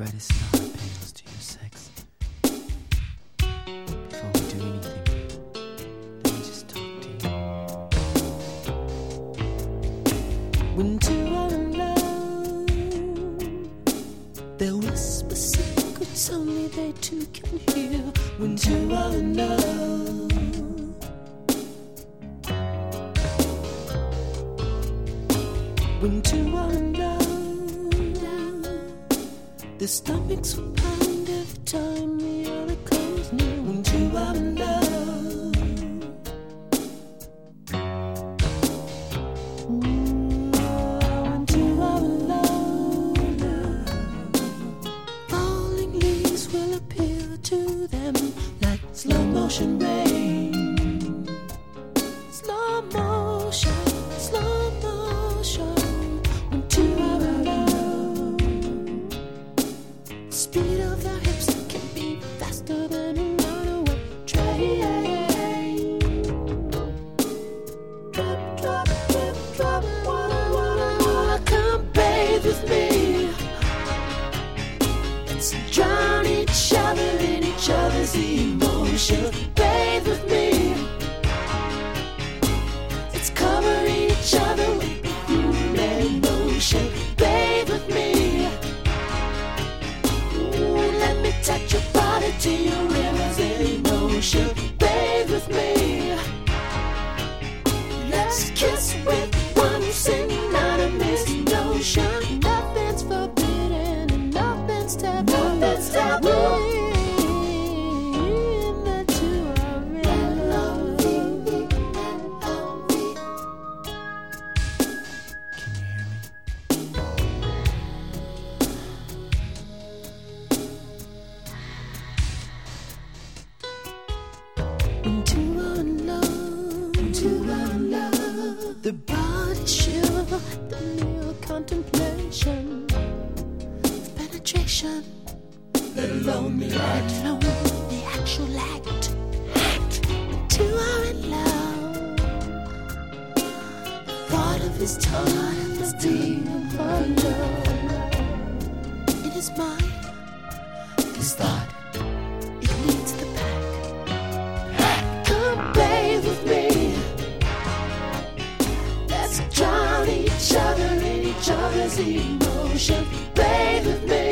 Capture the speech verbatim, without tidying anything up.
brightest star pales to your sex. Before we do anything, let me just talk to you. When two are in love, they'll whisper secrets only they two can hear. When two are in love, when two are in love, their stomachs will pound every time the other comes near. When two are in love, mm, when two are in love, falling leaves will appear to them like slow motion rain. Slow motion, slow motion. When two are in love, the speed of their hips can be faster than a runaway train. Drop, drop, drip, drop, wanna, wanna, wanna come bathe with me. Let's drown each other in each other's emotion. Bathe with me. Let's cover each other with human motion. Bathe with me. Ooh, let me touch your body to your rivers in motion. Bathe with me. Let's kiss with one synonymous notion. Nothing's forbidden and nothing's taboo. Nothing's taboo. In the two are in love. Can you hear me? When two are in love, when two are in love, the body shiver at the mere contemplation of penetration. Let alone the act, let alone the actual act. When two are in love, the thought of his tongue is deep under in his mind. His thought, it leads the pack. Come bathe with me. Let's drown each other in each other's emotion. Bathe with me.